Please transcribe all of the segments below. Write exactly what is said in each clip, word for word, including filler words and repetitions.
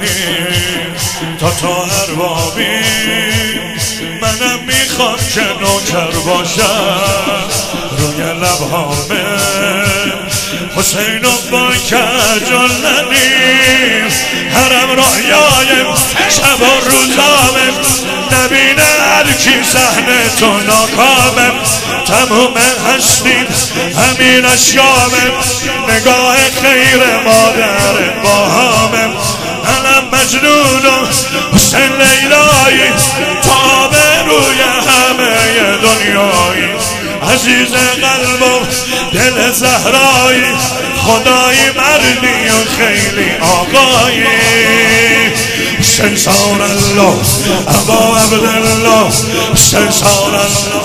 کنی تا تو اربابی، منم میخوام که نوکر باشم روی لبهامه، حسین و با کجلنیم حرم رویایم شب و روزامم، نبینه هرکی صحنه تو ناکامم، تموم هستیم همین اشیامم، نگاه خیر مادر باهامم، منم مجنون و حسین لیلایی، تاب روی همه دنیایی، عزیز قلب و دل زهرایی، خدایی مردی و خیلی آقایی، سنسار الله ابا عبدالله، سنسار الله.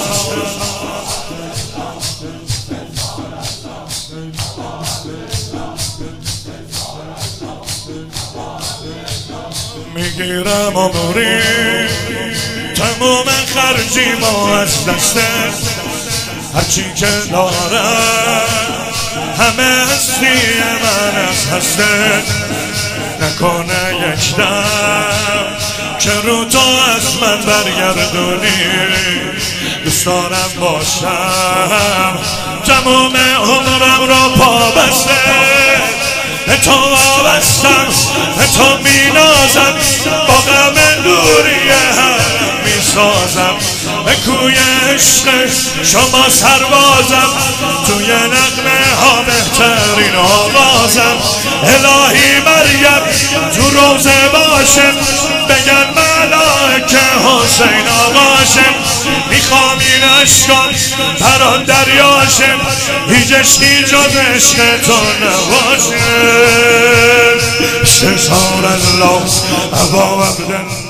میگیرم عمری تمام خرجی ما از دسته، هرچی که دارم همه هستی من از هسته، نکنه یک دم که رو تو از من برگردونی، دوست دارم باشم تمام عمرم را پا بسته، به تو وابستم به تو می نازم، با غم دوری هم می سازم، به کوی عشق شما سربازم، توی نغمه ها بهترین آوازم، الهی مریم تو روزه باشم، بگن ملائکه حسین آقاشم، میخوام این عشقان بران دریاشم، هیچ عشقی جز عشق تو نباشه، سنسار الله ابا عبدالله.